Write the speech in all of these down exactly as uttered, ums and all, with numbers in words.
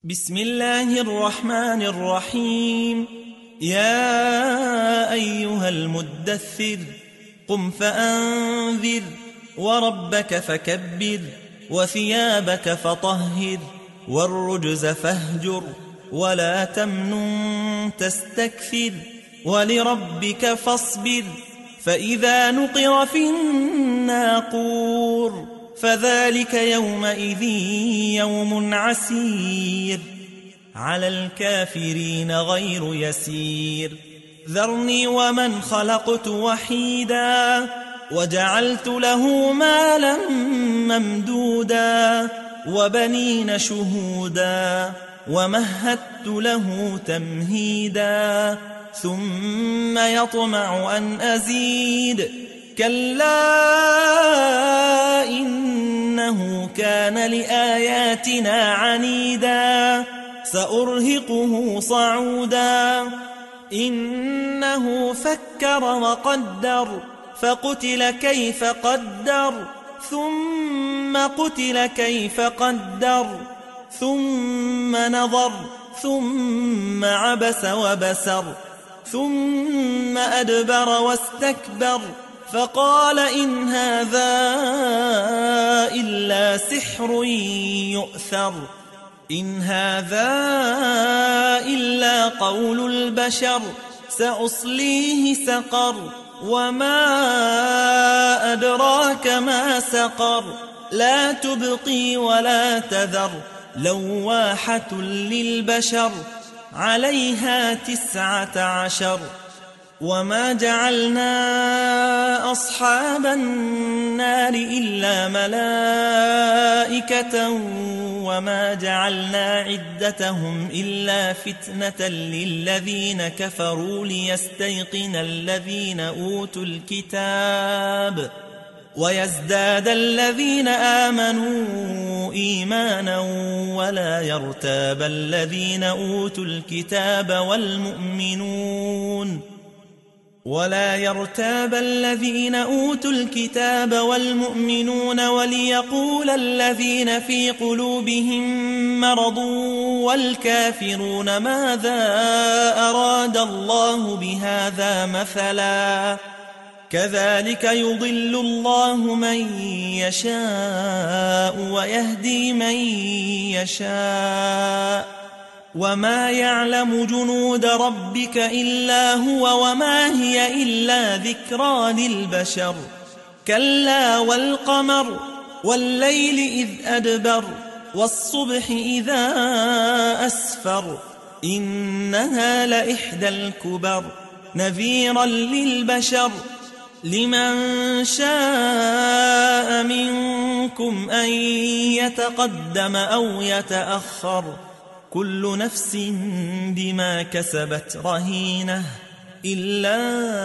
بسم الله الرحمن الرحيم. يا أيها المدثر قم فأنذر وربك فكبر وثيابك فطهر والرجز فاهجر ولا تمنن تستكثر ولربك فاصبر فإذا نقر في الناقور فذلك يومئذ يوم عسير على الكافرين غير يسير. ذرني ومن خلقت وحيدا وجعلت له مالا ممدودا وبنين شهودا ومهدت له تمهيدا ثم يطمع أن أزيد كلا إنه كان لآياتنا عنيدا سأرهقه صعودا إنه فكر وقدر فقتل كيف قدر ثم قتل كيف قدر ثم نظر ثم عبس وبسر ثم أدبر واستكبر فقال إن هذا إلا سحر يؤثر إن هذا إلا قول البشر سأصليه سقر وما أدراك ما سقر لا تبقي ولا تذر لواحة للبشر عليها تسعة عشر. وما جعلنا أصحاب النار إلا ملائكة وما جعلنا عدتهم إلا فتنة للذين كفروا ليستيقن الذين أوتوا الكتاب ويزداد الذين آمنوا إيمانا ولا يرتاب الذين أوتوا الكتاب والمؤمنون ولا يرتاب الذين أوتوا الكتاب والمؤمنون وليقول الذين في قلوبهم مرض والكافرون ماذا أراد الله بهذا مثلا كذلك يضل الله من يشاء ويهدي من يشاء وما يعلم جنود ربك إلا هو وما هي إلا ذكرى للبشر. كلا والقمر والليل إذ أدبر والصبح إذا أسفر إنها لإحدى الكبر نذيرا للبشر لمن شاء منكم أن يتقدم أو يتأخر كل نفس بما كسبت رهينة إلا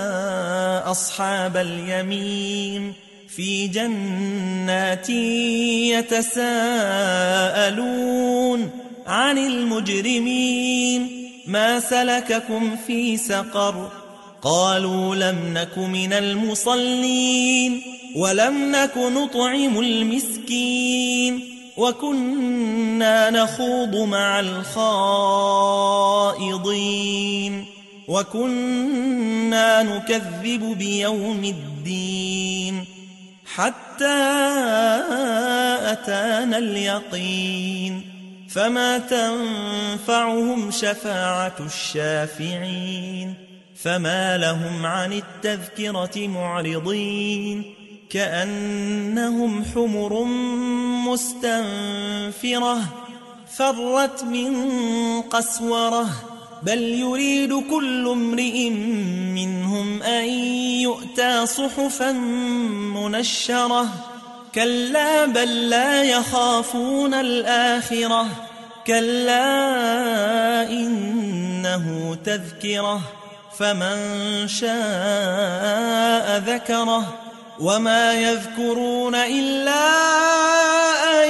أصحاب اليمين في جنات يتساءلون عن المجرمين ما سلككم في سقر قالوا لم نك من المصلين ولم نك نطعم المسكين وكنا نخوض مع الخائضين وكنا نكذب بيوم الدين حتى أتانا اليقين فما تنفعهم شفاعة الشافعين فما لهم عن التذكرة معرضين كأنهم حمر مستنفرة فرت من قسورة بل يريد كل امرئ منهم أن يؤتى صحفا منشرة كلا بل لا يخافون الآخرة كلا إنه تذكرة فمن شاء ذكره وما يذكرون إلا أن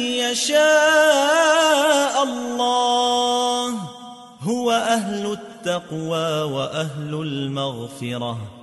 يشاء الله هو أهل التقوى وأهل المغفرة.